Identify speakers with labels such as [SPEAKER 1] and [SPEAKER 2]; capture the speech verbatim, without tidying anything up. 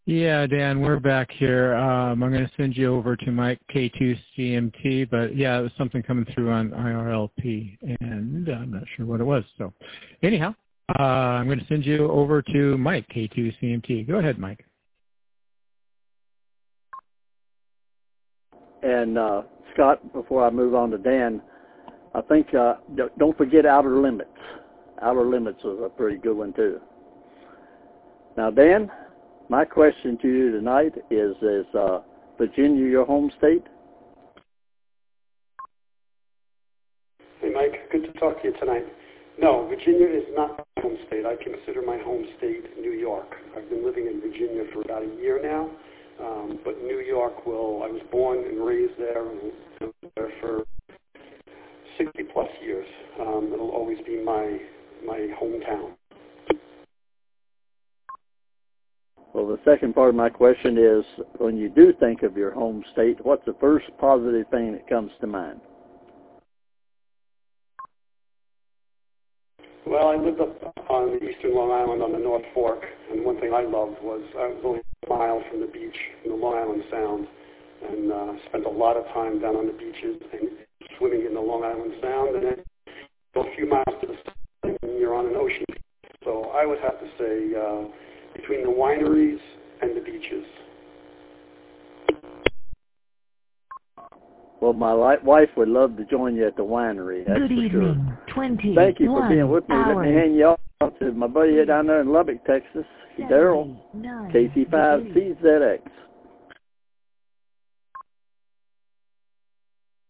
[SPEAKER 1] Yeah, Dan, we're back here. Um, I'm going to send you over to Mike K two C M T, but yeah, it was something coming through on I R L P, and I'm not sure what it was. So anyhow, uh, I'm going to send you over to Mike K two C M T. Go ahead, Mike.
[SPEAKER 2] And uh, Scott, before I move on to Dan, I think uh, don't forget Outer Limits. Outer Limits was a pretty good one too. Now, Dan, my question to you tonight is, is uh, Virginia your home state?
[SPEAKER 3] Hey, Mike. Good to talk to you tonight. No, Virginia is not my home state. I consider my home state New York. I've been living in Virginia for about a year now, um, but New York will, I was born and raised there and lived there for sixty plus years. Um, it'll always be my, my hometown.
[SPEAKER 2] Well, the second part of my question is, when you do think of your home state, what's the first positive thing that comes to mind?
[SPEAKER 3] Well, I lived up on the eastern Long Island on the North Fork, and one thing I loved was I was only a mile from the beach in the Long Island Sound, and uh, spent a lot of time down on the beaches and swimming in the Long Island Sound, and then go a few miles to the south and you're on an ocean. So I would have to say uh, between the wineries and the beaches.
[SPEAKER 2] Well, my li- wife would love to join you at the winery. That's
[SPEAKER 4] Good
[SPEAKER 2] for
[SPEAKER 4] evening.
[SPEAKER 2] Sure.
[SPEAKER 4] twenty.
[SPEAKER 2] Thank you for being with me.
[SPEAKER 4] Hours.
[SPEAKER 2] Let me hand you off to my buddy down there in Lubbock, Texas, Daryl, K C five C Z X.